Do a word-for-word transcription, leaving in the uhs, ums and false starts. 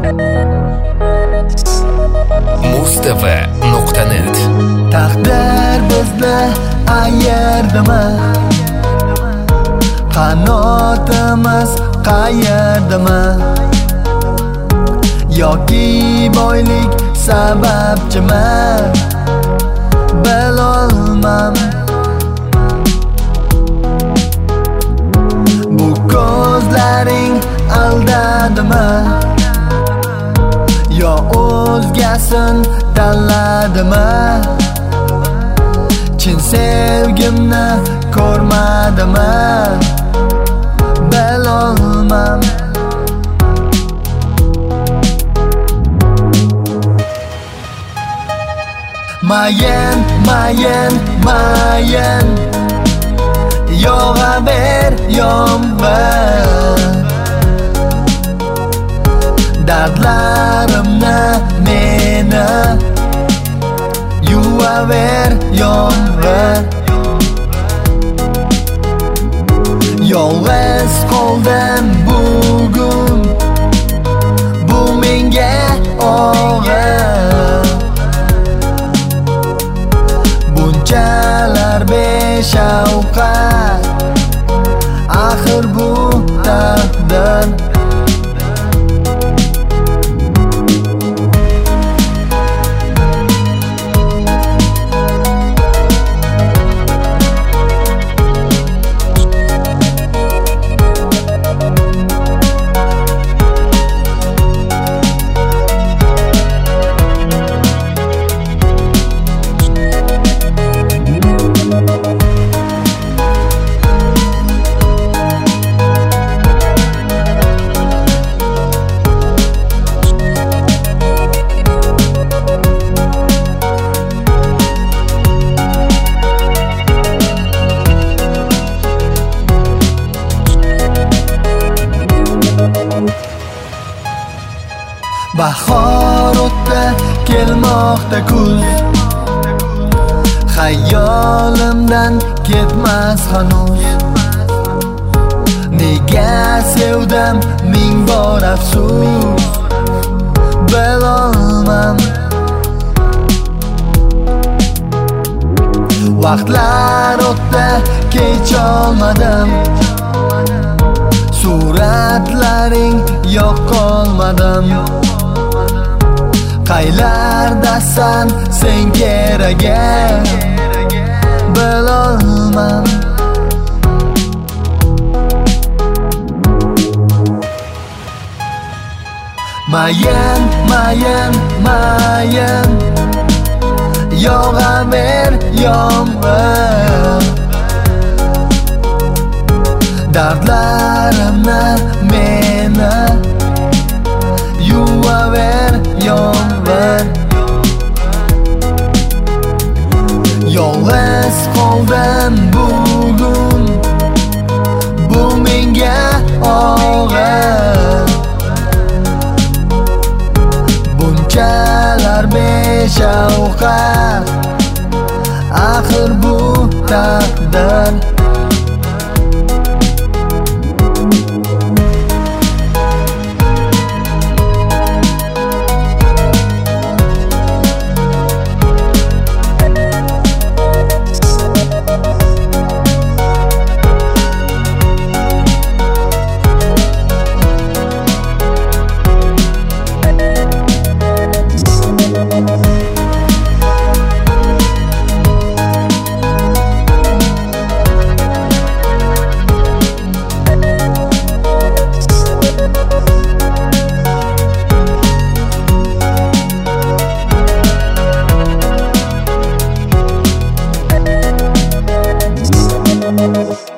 mustv nuqta net. Taqdir bizni ayerdimi? Qanotimiz qayerdimi? Yoki boylik sababchimi? Bilolmam. Bu ko'zlaring aldadimi? Yo o'zgasin tanladimi? Chin sevgimni ko'rmadimi? Bilolmam. Mayen, mayen, mayen yog'aver yomg'ir, dardlarimni meni yuvaver yomg'ir. Yolg'iz qoldim bugun, bu menga og'ir. Bunchalar beshafqat, axir bu taqdir. Bahor o'tdi, kelmoqda kuz, xayolimdan ketmas hanuz. Nega sevdim ming bor afsus, bilolmam. Vaqtlar o'tdi, kecholmadim, suratlaring yoqolmadim. Qaylardasan sen keragim, bilolmam. Mayen, mayen, mayen yog'aver yomg'ir, dardlarimni meni yuvaver yomg'ir. Yolg'iz qoldim bugun, bu menga og'ir. Bunchalar beshafqat, axir bu taqdir. Thank you.